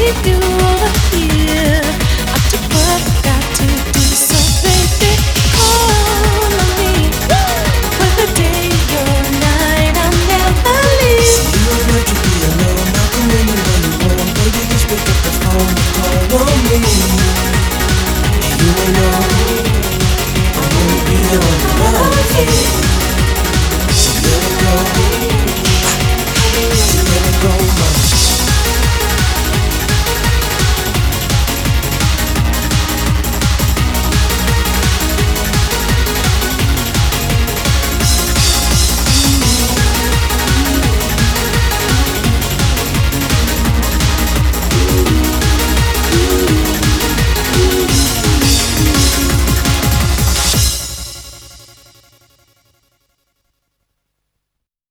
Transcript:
need you over here. Up to work, got to do so, baby. Call on me. Whether day or night, I'll never leave. So you don't have to be alone. I'll come anywhere you want. Baby, just pick up the phone and call on me. And you ain't know I'm gonna be there on the way. So let it go.